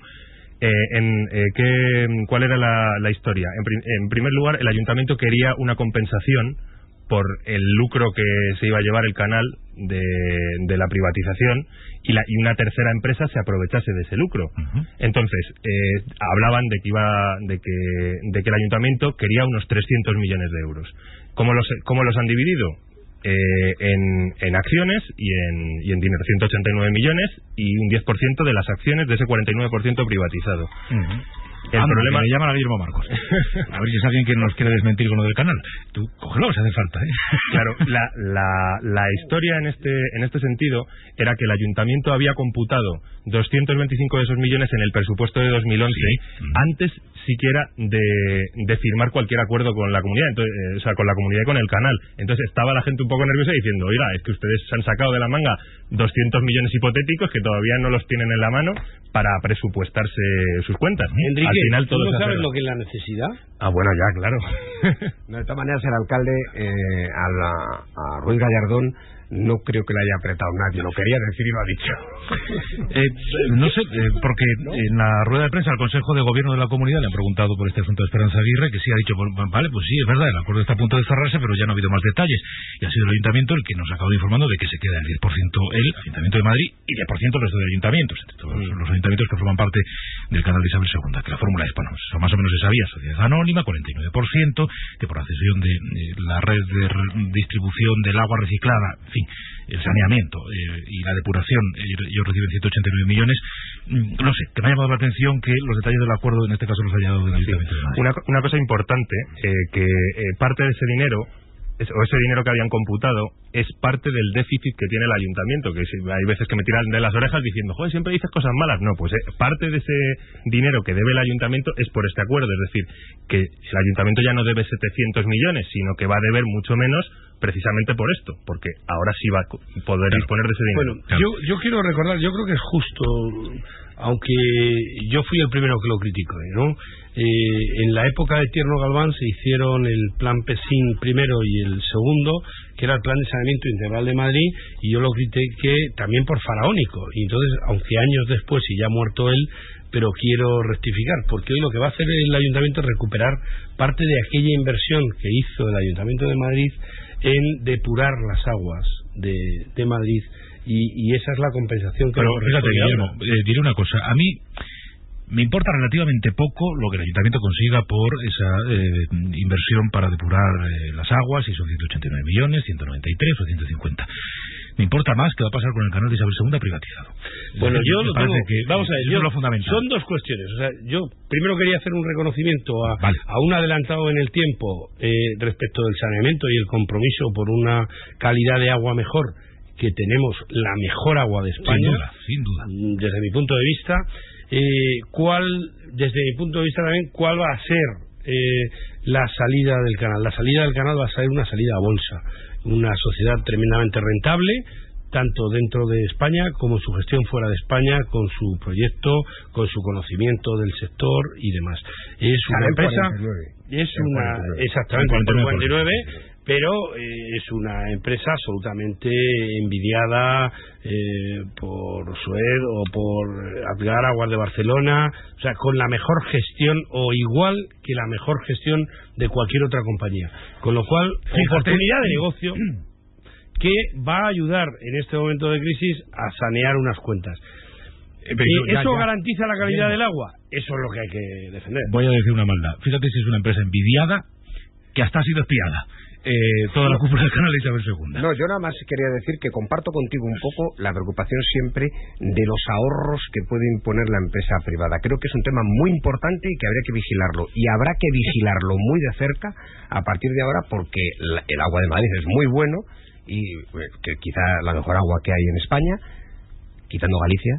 Speaker 22: ¿Cuál era la historia? En primer lugar, el ayuntamiento quería una compensación por el lucro que se iba a llevar el canal de la privatización y una tercera empresa se aprovechase de ese lucro. Entonces hablaban de que el ayuntamiento quería unos 300 millones de euros. ¿Cómo los han dividido? En acciones y en dinero, 189 millones y un 10% de las acciones de ese 49% privatizado. El problema...
Speaker 2: Me llaman a Guillermo Marcos. A ver si es alguien que nos quiere desmentir con lo del canal. Tú, cógelo, si hace falta, ¿eh?
Speaker 22: Claro, la historia en este sentido era que el ayuntamiento había computado 225 de esos millones en el presupuesto de 2011, antes siquiera de firmar cualquier acuerdo con la comunidad, entonces, con la comunidad y con el canal. Entonces estaba la gente un poco nerviosa diciendo, oiga, es que ustedes se han sacado de la manga 200 millones hipotéticos que todavía no los tienen en la mano para presupuestarse sus cuentas.
Speaker 20: Enrique,
Speaker 22: al final
Speaker 20: ¿tú no sabes lo que es la necesidad?
Speaker 21: Ah, bueno, ya, claro. De todas maneras, el alcalde a Ruiz Gallardón no creo que le haya apretado nadie, lo quería decir y lo ha dicho.
Speaker 2: No sé, porque en la rueda de prensa al Consejo de Gobierno de la Comunidad le han preguntado por este asunto de Esperanza Aguirre, que sí ha dicho, vale, pues sí, es verdad, el acuerdo está a punto de cerrarse, pero ya no ha habido más detalles. Y ha sido el ayuntamiento el que nos ha acabado informando de que se queda el 10% el Ayuntamiento de Madrid y 10% el resto de ayuntamientos, todos los ayuntamientos que forman parte del canal de Isabel II, que la fórmula es, bueno, más o menos se sabía, sociedad anónima, 49%, que por la cesión de la red de distribución del agua reciclada, en fin, el saneamiento y la depuración, ellos reciben 189 millones. No sé, que me ha llamado la atención que los detalles del acuerdo en este caso los haya dado del Ayuntamiento de Madrid.
Speaker 22: Una cosa importante, que parte de ese dinero ese dinero que habían computado es parte del déficit que tiene el ayuntamiento, que hay veces que me tiran de las orejas diciendo, joder, siempre dices cosas malas. No, pues parte de ese dinero que debe el ayuntamiento es por este acuerdo, es decir, que el ayuntamiento ya no debe 700 millones, sino que va a deber mucho menos precisamente por esto, porque ahora sí va a poder disponer de ese dinero.
Speaker 20: Bueno, yo quiero recordar, yo creo que es justo, aunque yo fui el primero que lo criticó, ¿no? En la época de Tierno Galván se hicieron el plan PESIN primero y el segundo, que era el plan de saneamiento integral de Madrid, y yo lo critiqué también por faraónico. Y entonces, aunque años después y ya muerto él, pero quiero rectificar, porque hoy lo que va a hacer el ayuntamiento es recuperar parte de aquella inversión que hizo el ayuntamiento de Madrid en depurar las aguas de Madrid, y esa es la compensación que...
Speaker 2: Pero fíjate, Guillermo, diré una cosa, a mí me importa relativamente poco lo que el ayuntamiento consiga por esa inversión para depurar las aguas, si son 189 millones, 193 o 150. Me importa más qué va a pasar con el canal de Isabel II privatizado.
Speaker 20: Bueno, yo lo tengo... Vamos a ver,
Speaker 2: eso es lo fundamental.
Speaker 20: Son dos cuestiones. O sea, yo primero quería hacer un reconocimiento a un adelantado en el tiempo respecto del saneamiento y el compromiso por una calidad de agua mejor, que tenemos la mejor agua de España.
Speaker 2: Sin duda.
Speaker 20: Desde mi punto de vista. Desde mi punto de vista también, ¿cuál va a ser la salida del canal? La salida del canal va a ser una salida a bolsa, una sociedad tremendamente rentable, tanto dentro de España como su gestión fuera de España, con su proyecto, con su conocimiento del sector y demás. Es una empresa, 49. Exactamente, 49, pero es una empresa absolutamente envidiada por Suez o por Adgar Aguas de Barcelona, o sea, con la mejor gestión o igual que la mejor gestión de cualquier otra compañía, con lo cual, oportunidad de negocio que va a ayudar en este momento de crisis a sanear unas cuentas. ¿Eso garantiza la calidad del agua? Eso es lo que hay que defender.
Speaker 2: Voy a decir una maldad. Fíjate si es una empresa envidiada que hasta ha sido espiada. Toda la cúpula del canal de Isabel II.
Speaker 21: No, yo nada más quería decir que comparto contigo un poco la preocupación siempre de los ahorros que puede imponer la empresa privada. Creo que es un tema muy importante y que habría que vigilarlo. Y habrá que vigilarlo muy de cerca a partir de ahora, porque el agua de Madrid es muy bueno y que quizá la mejor agua que hay en España, quitando Galicia,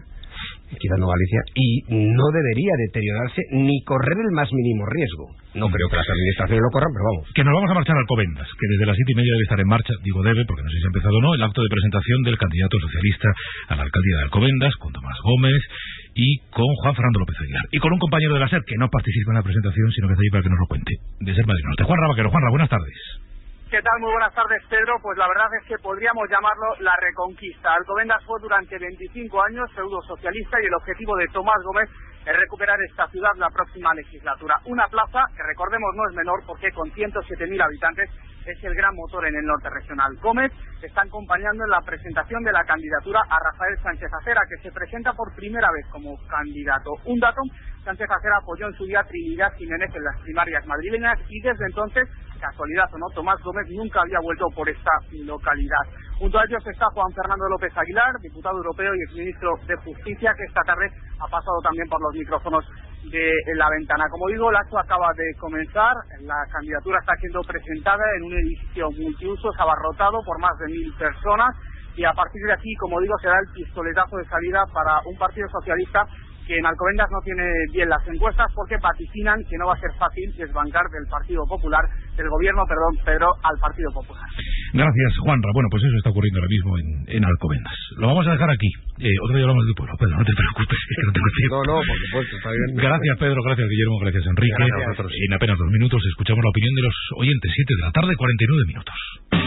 Speaker 21: y no debería deteriorarse ni correr el más mínimo riesgo. No creo que las administraciones lo corran, pero vamos.
Speaker 2: Que nos vamos a marchar a Alcobendas, que desde las 7:30 debe estar en marcha, digo debe, porque no sé si ha empezado o no, el acto de presentación del candidato socialista a la alcaldía de Alcobendas, con Tomás Gómez y con Juan Fernando López Aguilar. Y con un compañero de la SER que no participa en la presentación, sino que está ahí para que nos lo cuente. De SER Madrid Norte, Juan Rabaquero. Juanra, buenas tardes.
Speaker 6: ¿Qué tal? Muy buenas tardes, Pedro. Pues la verdad es que podríamos llamarlo la Reconquista. Alcobendas fue durante 25 años pseudo-socialista y el objetivo de Tomás Gómez es recuperar esta ciudad la próxima legislatura. Una plaza que, recordemos, no es menor porque con 107.000 habitantes es el gran motor en el norte regional. Gómez está acompañando en la presentación de la candidatura a Rafael Sánchez Acera, que se presenta por primera vez como candidato. Un dato: Sánchez Acera apoyó en su día a Trinidad Jiménez en las primarias madrileñas y desde entonces, casualidad o no, Tomás Gómez nunca había vuelto por esta localidad. Junto a ellos está Juan Fernando López Aguilar, diputado europeo y exministro de Justicia, que esta tarde ha pasado también por los micrófonos de La Ventana. Como digo, el acto acaba de comenzar, la candidatura está siendo presentada en un edificio multiusos abarrotado por más de 1.000 personas y a partir de aquí, como digo, será el pistoletazo de salida para un partido socialista que en Alcobendas no tiene bien las encuestas porque vaticinan que no va a ser fácil desbancar del Partido Popular, del gobierno, Pedro, al Partido Popular.
Speaker 2: Gracias, Juanra. Bueno, pues eso está ocurriendo ahora mismo en Alcobendas. Lo vamos a dejar aquí. Otro día hablamos del pueblo. Pedro, no te preocupes, que no tengo tiempo.
Speaker 21: No, por supuesto, está bien.
Speaker 2: Gracias, Pedro, gracias, Guillermo, gracias, Enrique.
Speaker 21: Gracias a vosotros.
Speaker 2: En apenas 2 minutos escuchamos la opinión de los oyentes. 7 de la tarde, 49 minutos.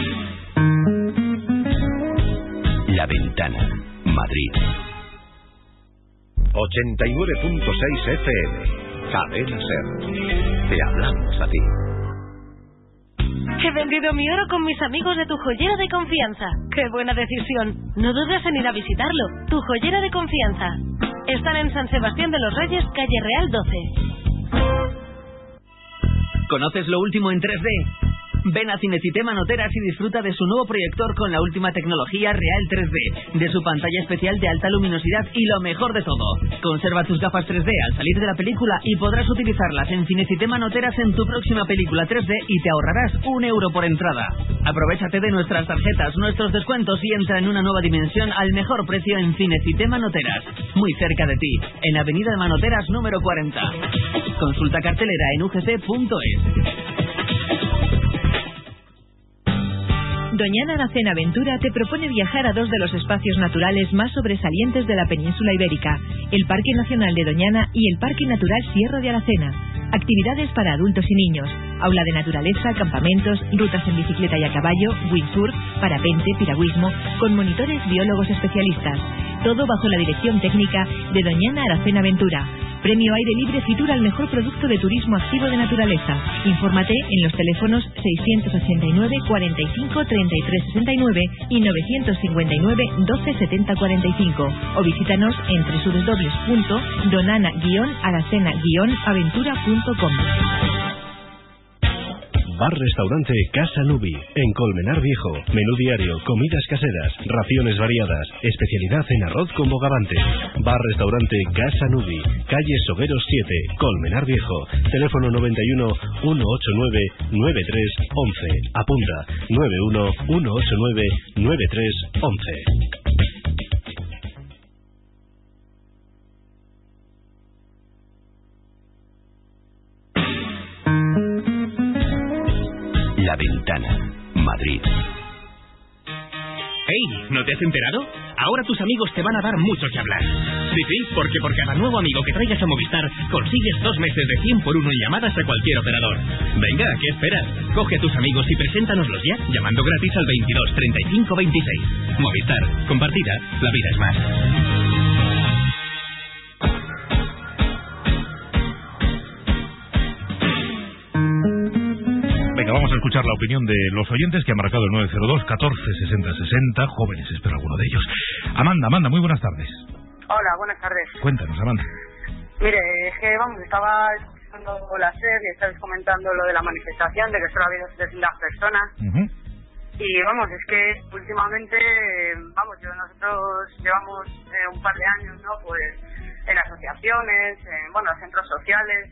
Speaker 1: La Ventana, Madrid.
Speaker 14: 89.6 FM. Cadena SER. Te hablamos a ti.
Speaker 19: He vendido mi oro con mis amigos de Tu Joyero de Confianza. ¡Qué buena decisión! No dudes en ir a visitarlo. Tu Joyero de Confianza. Están en San Sebastián de los Reyes, calle Real 12.
Speaker 18: ¿Conoces lo último en 3D? Ven a Cinecitema Noteras y disfruta de su nuevo proyector con la última tecnología Real 3D, de su pantalla especial de alta luminosidad y lo mejor de todo. Conserva tus gafas 3D al salir de la película y podrás utilizarlas en Cinecitema Noteras en tu próxima película 3D y te ahorrarás €1 por entrada. Aprovechate de nuestras tarjetas, nuestros descuentos y entra en una nueva dimensión al mejor precio en Cinecitema Noteras, muy cerca de ti, en Avenida de Manoteras número 40. Consulta cartelera en ugc.es.
Speaker 7: Doñana Aracena Aventura te propone viajar a dos de los espacios naturales más sobresalientes de la península ibérica, el Parque Nacional de Doñana y el Parque Natural Sierra de Aracena. Actividades para adultos y niños, aula de naturaleza, campamentos, rutas en bicicleta y a caballo, windsurf, parapente, piragüismo, con monitores biólogos especialistas. Todo bajo la dirección técnica de Doñana Aracena Aventura. Premio Aire Libre Fitur al mejor producto de turismo activo de naturaleza. Infórmate en los teléfonos 689 45 33 69 y 959 12 70 45 o visítanos en www.donana-aracena-aventura.com.
Speaker 15: Bar-restaurante Casa Nubi, en Colmenar Viejo. Menú diario, comidas caseras, raciones variadas, especialidad en arroz con bogavante. Bar-restaurante Casa Nubi, calle Sogueros 7, Colmenar Viejo. Teléfono 91 189 9311. Apunta 91 189 9311.
Speaker 1: La Ventana, Madrid.
Speaker 8: ¡Hey! ¿No te has enterado? Ahora tus amigos te van a dar mucho que hablar. Sí, porque por cada nuevo amigo que traigas a Movistar consigues 2 meses de 100 por 1 en llamadas a cualquier operador. Venga, ¿qué esperas? Coge a tus amigos y preséntanoslos ya, llamando gratis al 22 35 26. Movistar. Compartida. La vida es más.
Speaker 2: Venga, vamos a escuchar la opinión de los oyentes que han marcado el 902 14 60 60. Jóvenes, espero alguno de ellos. Amanda, muy buenas tardes.
Speaker 23: Hola, buenas tardes.
Speaker 2: Cuéntanos, Amanda.
Speaker 23: Mire, es que estaba escuchando la SER y estabais comentando lo de la manifestación, de que solo ha habido 700 personas. Y es que últimamente, nosotros llevamos un par de años, ¿no? Pues en asociaciones, en centros sociales,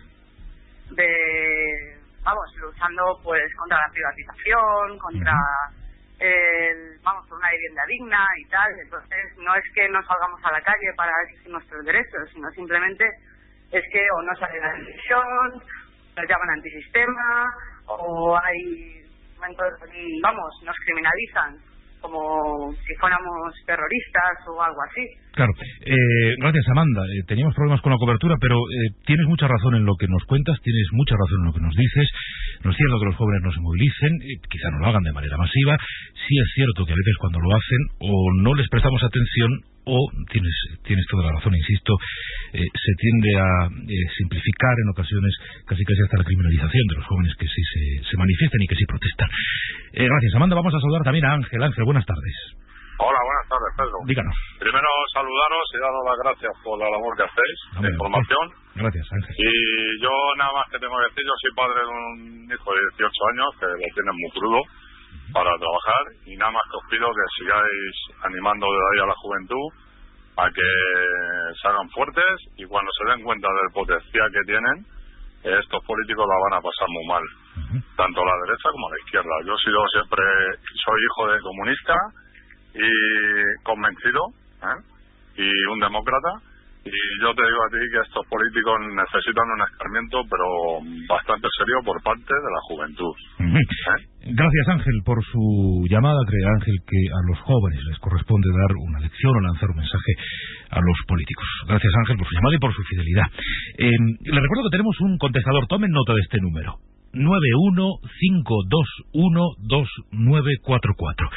Speaker 23: luchando contra la privatización, contra por una vivienda digna y tal. Entonces no es que no salgamos a la calle para exigir nuestros derechos, sino simplemente es que o no sale la televisión, nos llaman antisistema, o nos criminalizan como si fuéramos terroristas o algo así.
Speaker 2: Claro, gracias Amanda. Teníamos problemas con la cobertura, pero tienes mucha razón en lo que nos cuentas, tienes mucha razón en lo que nos dices. No es cierto que los jóvenes no se movilicen, quizá no lo hagan de manera masiva. Sí es cierto que a veces cuando lo hacen o no les prestamos atención o, tienes toda la razón, insisto, se tiende a simplificar en ocasiones casi hasta la criminalización de los jóvenes que sí se manifiestan y que sí protestan. Gracias Amanda. Vamos a saludar también a Ángel. Ángel, buenas tardes.
Speaker 24: Hola, buenas tardes, Pedro.
Speaker 2: Díganos.
Speaker 24: Primero, saludaros y daros las gracias por la labor que hacéis de información.
Speaker 2: Gracias, Ángel.
Speaker 24: Y yo nada más que tengo que decir, yo soy padre de un hijo de 18 años que lo tiene muy crudo para trabajar, y nada más que os pido que sigáis animando desde ahí a la juventud a que se hagan fuertes, y cuando se den cuenta del potencial que tienen, estos políticos la van a pasar muy mal, tanto a la derecha como a la izquierda. Yo soy hijo de comunista y convencido, y un demócrata, y yo te digo a ti que estos políticos necesitan un escarmiento, pero bastante serio por parte de la juventud.
Speaker 2: Gracias Ángel por su llamada. Cree Ángel que a los jóvenes les corresponde dar una lección o lanzar un mensaje a los políticos. Gracias Ángel por su llamada y por su fidelidad. Le recuerdo que tenemos un contestador, tomen nota de este número: 915212944.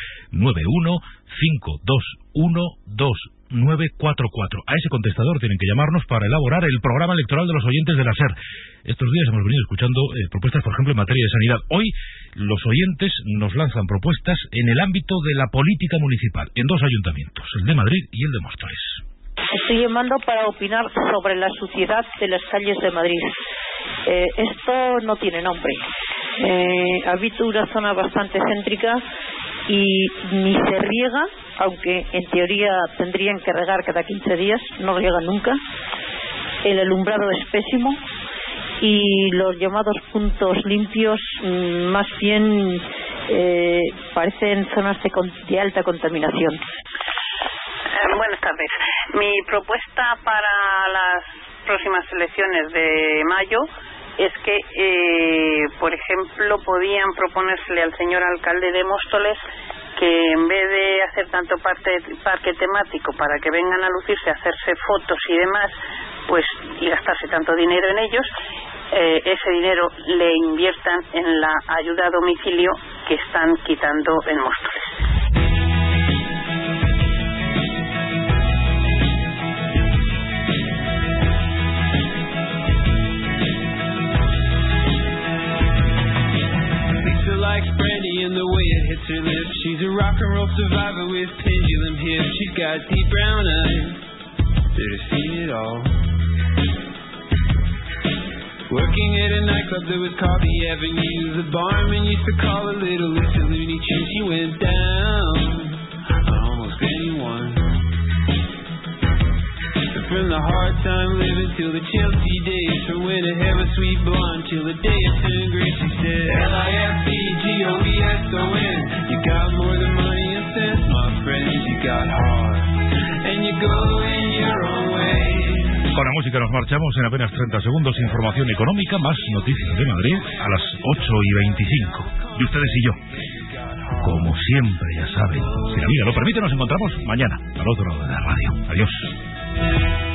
Speaker 2: 915212944. A ese contestador tienen que llamarnos para elaborar el programa electoral de los oyentes de la SER. Estos días hemos venido escuchando propuestas, por ejemplo, en materia de sanidad. Hoy los oyentes nos lanzan propuestas en el ámbito de la política municipal, en 2 ayuntamientos, el de Madrid y el de Móstoles.
Speaker 25: Estoy llamando para opinar sobre la suciedad de las calles de Madrid. Esto no tiene nombre. Habito una zona bastante céntrica y ni se riega, aunque en teoría tendrían que regar cada 15 días, no riegan nunca. El alumbrado es pésimo y los llamados puntos limpios más bien parecen zonas de alta contaminación.
Speaker 3: Buenas tardes. Mi propuesta para las próximas elecciones de mayo es que, por ejemplo, podían proponérsele al señor alcalde de Móstoles que en vez de hacer tanto parque temático para que vengan a lucirse, a hacerse fotos y demás, pues y gastarse tanto dinero en ellos, ese dinero le inviertan en la ayuda a domicilio que están quitando en Móstoles.
Speaker 9: Likes brandy and the way it hits her lips. She's a rock and roll survivor with pendulum hips. She's got deep brown eyes that have seen it all. Working at a nightclub that was called the Avenue. The barman used to call her Little Lisa Looney Tunes. She went down on almost anyone. From the hard time living till the Chelsea days, from when her hair was sweet blonde till the day it turned gray. She said LIFEGOESON. You got more than money and sense, my friend. You got heart and you go in your own way.
Speaker 2: Con la música nos marchamos en apenas 30 segundos. Información económica, más noticias de Madrid a las 8:25. Y ustedes y yo, como siempre, ya saben, si la vida lo permite, nos encontramos mañana al otro lado de la radio. Adiós.